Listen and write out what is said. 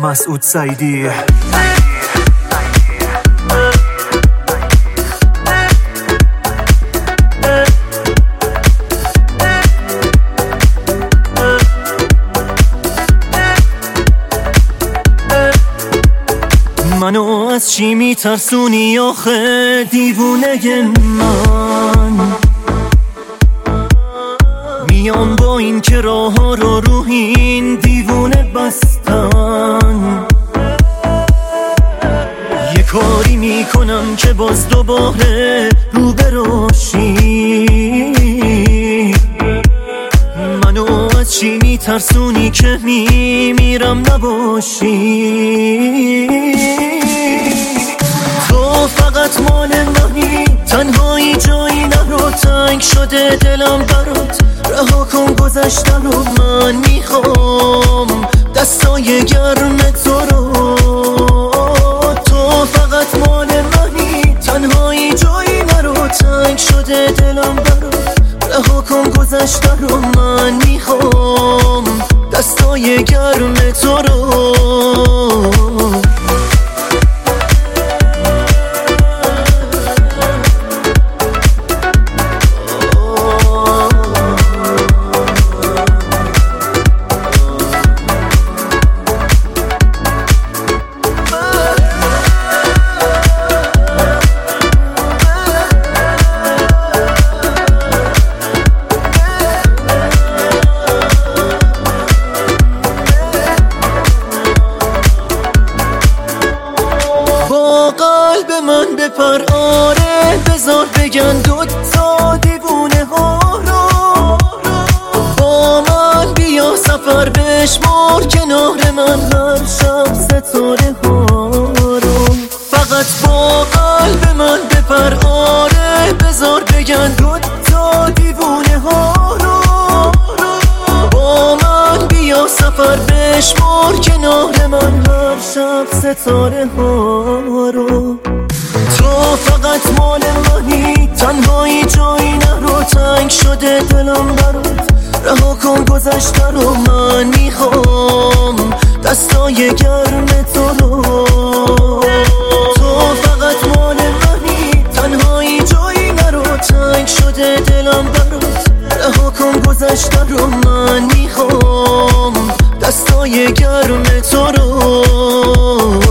مسعود سعیدی. منو از چی میترسونی آخه دیوونه من؟ میام با این که راه ها رو این دیوونه بستن. یه کاری میکنم که باز دوباره رو براشی. منو از چی میترسونی که میمیرم نباشی؟ تو فقط مال منی، تنهایی جایی نرو، تنگ شده دلم برات، رها کن گذشته رو. من میخوام دستای گرم تو رو. تو فقط مال منی، تنهایی جایی نرو، تنگ شده دلم برات، رها کن گذشته رو. من میخوام دستای گرم تو رو. قلب من بپر، آره بذار بگن دوتا دیوونه ها رو. با من بیا سفر بشمار کنار من هر شب ستاره ها رو. فقط با قلب من بپر، آره بذار بگن دوتا دیوونه ها رو. با من بیا سفر بشمار کنار من هر شب ستاره ها رو. تو فقط مال منی، تنهایی جایی نرو، تنگ شده دلم برات، رها کن گذشته رو. من میخوام دستای گرم تو رو. تو فقط مال منی، تنهایی جایی نرو، تنگ شده دلم برات، رها کن گذشته رو. من میخوام دستای گرم تو رو.